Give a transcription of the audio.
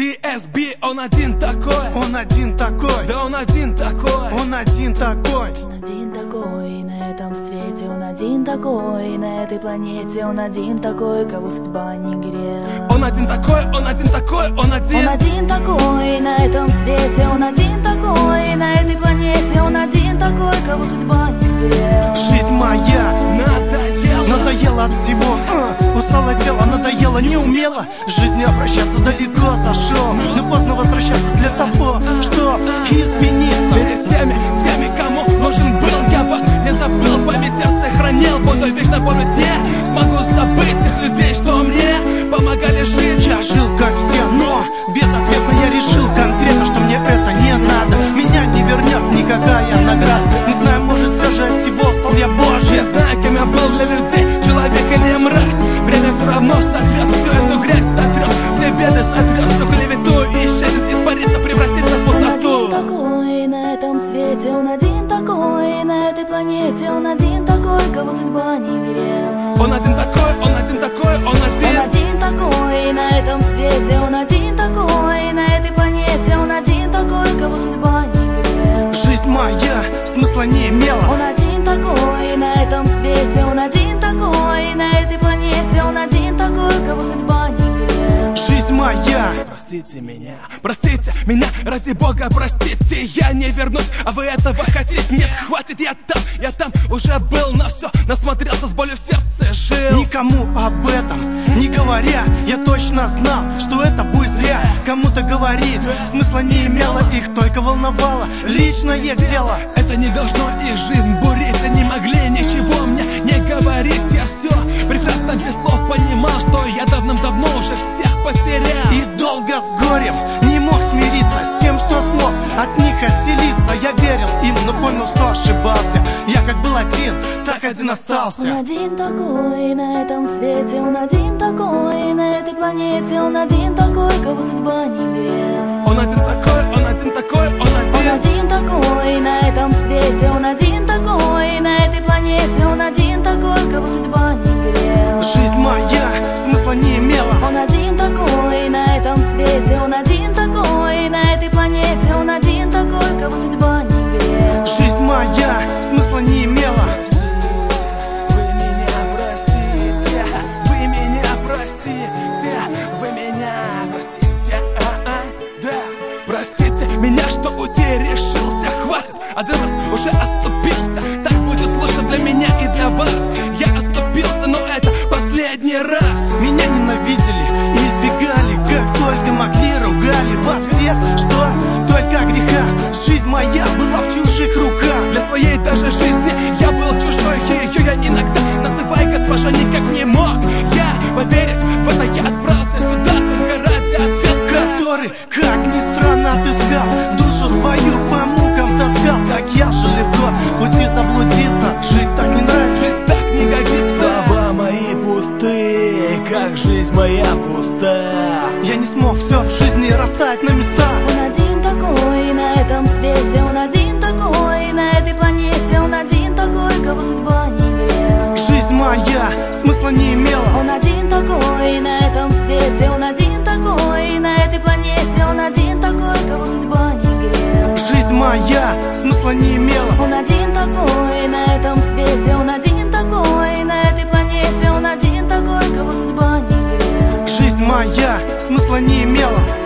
DSB, он один такой. Он один такой. Да он один такой. Он один такой. Он один такой на этом свете, он один такой на этой планете, он один такой, кого судьба не грела. Он один такой, он один такой, он один. Он один такой на этом свете, он один такой на этой планете, он один такой, кого судьба не грела. Жизнь моя надоела от всего, устало тело, надоело, не умела жизнью обращаться, далеко зашел, но поздно возвращаться для того, что измениться. Перед всеми, кому нужен был, я вас не забыл, память сердце хранил, буду вечно помнить, не смогу забыть тех людей, что мне помогали жить. Я жил как все, но безответно я решил конкретно, что мне это не надо. Меня не вернет никакая награда. Не знаю, может, все же от всего стал я Божий. Я знаю, кем я был для людей, человек или мразь. Время все равно сотрет всю эту грязь, сотрет все беды, сотрет всю клевету и исчезнет, испарится, превратится в пустоту. Он один такой на этом свете, он один такой на этой планете, он один такой, кого судьба не грела. Он один такой, он один такой, он один. Он один такой на этом свете, он один такой на этой планете, он один такой, кого судьба не грела. Жизнь моя смысла не имела. Он один такой на этом свете, он один такой на этой планете, он один такой, кого судьба не грела. Жизнь моя. Простите меня, ради Бога, простите, я не вернусь, а вы этого хотите? Нет, хватит, я там уже был, на все насмотрелся, с болью в сердце жил. Никому об этом не говоря, я точно знал, что это будет зря. Кому-то говорить смысла не имело, их только волновало личное дело. Это не должно их жизнь бурить, они могли ничего мне не говорить. Я все прекрасно без слов понимал, что я давным-давно уже всех потерял. И долго с горем не мог смириться с тем, что смог от них отселиться. Я верил им, но понял, что ошибался. Я как был один, так один остался. Он один такой на этом свете, он один такой на этой планете, он один такой, кого судьба не грела. Он один такой, он один такой, он один. Он один такой на этом свете, он один такой на этой планете, он один такой, кого судьба не грела. Жизнь моя смысла не имела. Он один такой на этом свете, он один такой на этой планете, он один такой, кого судьба не грела. Жизнь моя смысла не имела. Вы меня простите, вы меня простите, вы меня простите, да. Простите меня, что уйти решился, хватит, один раз уже оступился. Так будет лучше для меня и для вас. Я оступился, но это последний раз. Меня ненавидели и избегали, как только могли, ругали во всех, что только греха. Жизнь моя была в чужих руках. Для своей даже жизни я был чужой, ее я иногда называй госпожа никак не мог. Я поверить в это я отправился сюда только ради ответа, который, как ни странно, отыскал душу свою по мукам таскал. Так я же легко пути заблудиться. Жить так не нравится, жизнь так не годится. Слова мои пустые, как жизнь моя пуста. Я не смог все в жизни расставить на места. Он один такой на этом свете, он один такой на этой планете, он один такой, кого судьба не грела. Жизнь моя смысла не имела. Он один такой на этом свете, он один такой на этой планете, он один такой, кого судьба не грела. Жизнь моя смысла не имела. Он один такой на этом свете, он один такой на этой планете, он один такой, кого судьба не грела. Жизнь моя смысла не имела.